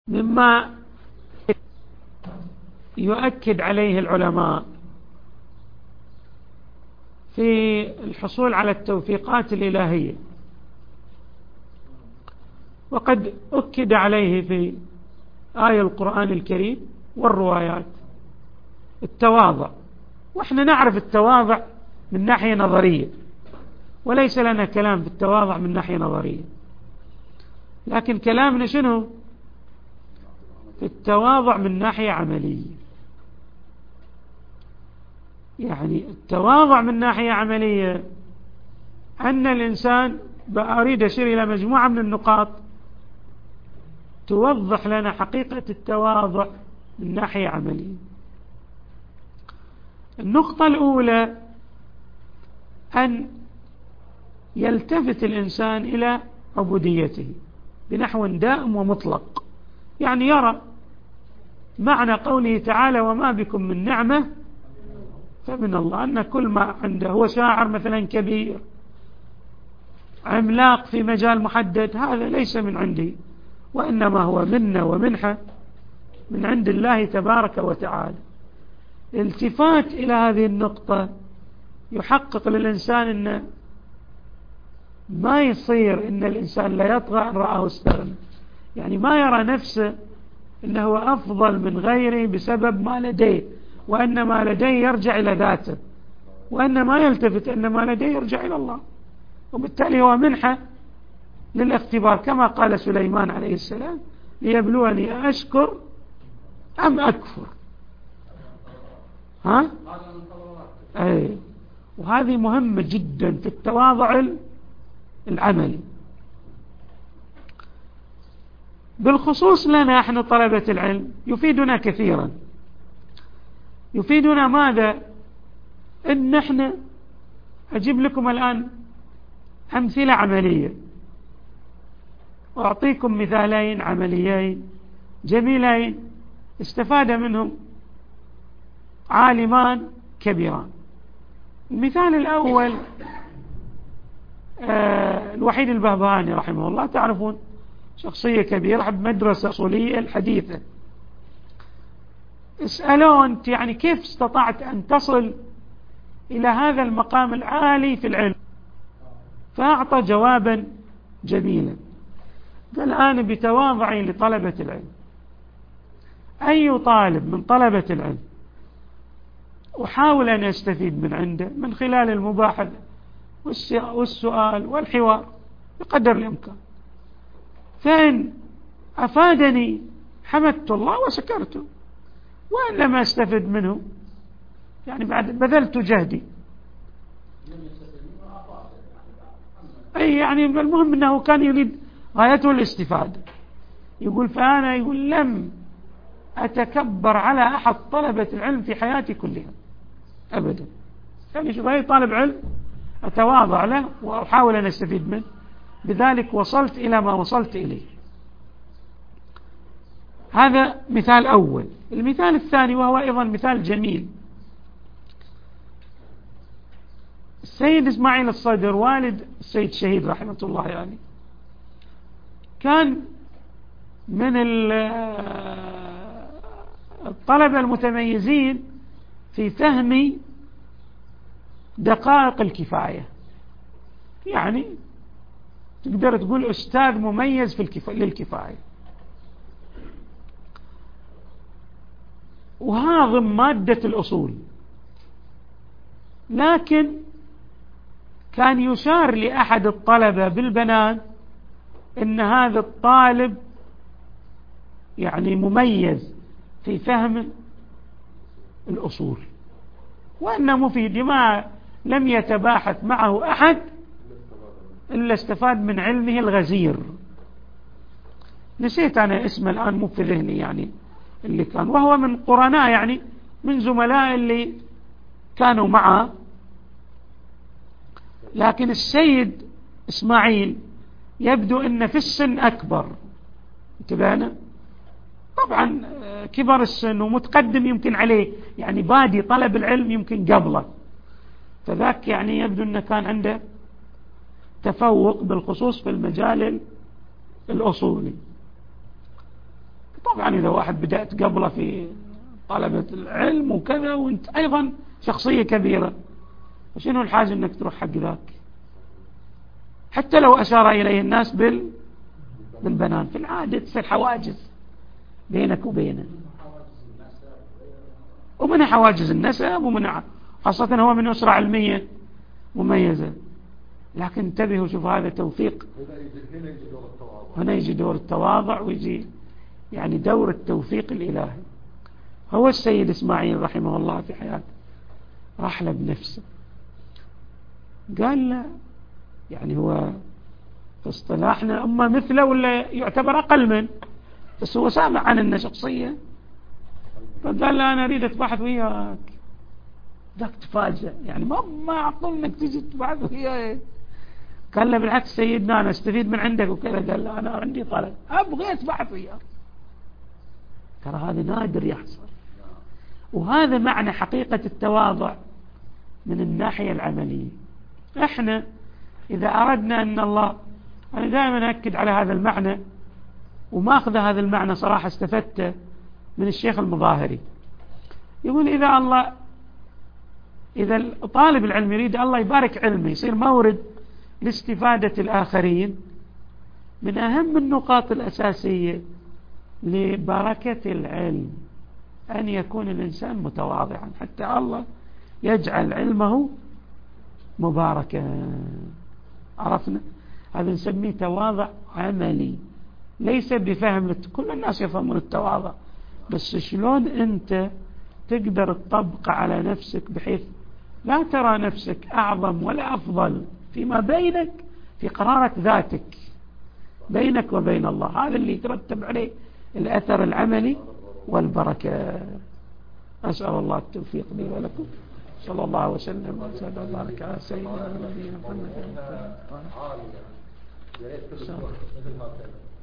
مما يؤكد عليه العلماء في الحصول على التوفيقات الإلهية، وقد أكد عليه في آية القرآن الكريم والروايات، التواضع. وإحنا نعرف التواضع من ناحية نظرية، وليس لنا كلام في التواضع من ناحية نظرية، لكن كلامنا شنو في التواضع من ناحية عملية. يعني التواضع من ناحية عملية أن الإنسان، أريد أشير إلى مجموعة من النقاط توضح لنا حقيقة التواضع من ناحية عملية. النقطة الأولى أن يلتفت الإنسان إلى عبوديته بنحو دائم ومطلق، يعني يرى معنى قوله تعالى وما بكم من نعمة فمن الله، أن كل ما عنده، هو شاعر مثلا كبير عملاق في مجال محدد، هذا ليس من عندي، وإنما هو منة ومنحة من عند الله تبارك وتعالى. الالتفات إلى هذه النقطة يحقق للإنسان أن ما يصير أن الإنسان لا يطغى أن رآه استغنى، يعني ما يرى نفسه أنه أفضل من غيره بسبب ما لديه، وأن ما لديه يرجع إلى ذاته، وأن ما يلتفت أن ما لديه يرجع إلى الله، وبالتالي هو منحة للاختبار، كما قال سليمان عليه السلام ليبلوني أشكر أم أكفر. أي، وهذه مهمة جدا في التواضع العملي، بالخصوص لنا احنا طلبة العلم. يفيدنا كثيرا، يفيدنا ماذا؟ ان احنا اجيب لكم الآن امثلة عملية، واعطيكم مثالين عمليين جميلين استفاد منهم عالمان كبيران. المثال الأول الوحيد البهبهاني رحمه الله، تعرفون شخصية كبيرة بمدرسة أصولية الحديثة. اسألوا أنت يعني كيف استطعت أن تصل إلى هذا المقام العالي في العلم؟ فأعطى جوابا جميلا، قال أنا بتواضعي لطلبة العلم، أي طالب من طلبة العلم أحاول أن يستفيد من عنده من خلال المباحثة والسؤال والحوار بقدر الإمكان، فإن أفادني حمدت الله وشكرته، وإن لم أستفد منه يعني بعد بذلت جهدي. أي يعني المهم أنه كان يريد غايته الاستفادة. يقول فأنا لم أتكبر على أحد طلبة العلم في حياتي كلها أبدا، يعني شوف أي طالب علم أتواضع له وأحاول أن أستفيد منه، بذلك وصلت إلى ما وصلت إليه. هذا مثال أول. المثال الثاني وهو أيضا مثال جميل، السيد إسماعيل الصدر والد السيد الشهيد رحمة الله يعني، كان من الطلبة المتميزين في فهم دقائق الكفاية، يعني تقدر تقول أستاذ مميز في للكفاية، وهاضم مادة الأصول، لكن كان يشار لأحد الطلبة بالبنان إن هذا الطالب يعني مميز في فهم الأصول، وأنه مفيد، ما لم يتباحث معه أحد إلا استفاد من علمه الغزير. نسيت أنا اسمه الآن، مو في ذهني يعني اللي كان، وهو من قرناء يعني من زملاء اللي كانوا معه. لكن السيد إسماعيل يبدو أن في السن أكبر، انتبهنا طبعا كبر السن ومتقدم يمكن عليه، يعني بادي طلب العلم يمكن قبله، فذاك يعني يبدو أنه كان عنده تفوق بالخصوص في المجال الأصولي. طبعا إذا واحد بدأت قبله في طلبة العلم وكذا وانت أيضا شخصية كبيرة، وشنو الحاجة أنك تروح حق ذاك؟ حتى لو أشار إليه الناس بالبنان، في العادة تصير حواجز بينك وبينه، ومن حواجز النسب، ومن خاصة هو من أسرة علمية مميزة. لكن انتبهوا، شوف هذا توفيق، هنا يجي دور التواضع، ويجي يعني دور التوفيق الإلهي. هو السيد إسماعيل رحمه الله في حياته راح له بنفسه قال له، يعني هو في اصطلاحنا أما مثله ولا يعتبر أقل من، بس هو سامع عن إنه شخصية، فقال له أنا أريد أتباحث وياك. ذاك تفاجأ، يعني ما أعقل إنك تجي تباحث وياي. قال له بالعكس سيدنا أنا استفيد من عندك وكذا. قال له أنا عندي طلب، أبغى أتباحث وياك. ترى هذا نادر يحصل، وهذا معنى حقيقة التواضع من الناحية العملية. احنا إذا أردنا أن الله، أنا دائما أكد على هذا المعنى، وما أخذ هذا المعنى صراحة استفدته من الشيخ المظاهري. يقول إذا طالب العلم يريد الله يبارك علمه يصير مورد لاستفادة الآخرين، من أهم النقاط الأساسية لبركة العلم أن يكون الإنسان متواضعا، حتى الله يجعل علمه مباركا. عرفنا هذا نسميه تواضع عملي، ليس بفهم كل الناس يفهمون التواضع، بس شلون أنت تقدر تطبق على نفسك بحيث لا ترى نفسك أعظم ولا أفضل فيما بينك، في قرارة ذاتك بينك وبين الله. هذا اللي يترتب عليه الأثر العملي والبركة. أسأل الله التوفيق لي ولكم. صلى الله وسلم وبارك على سيدنا ونبينا محمد.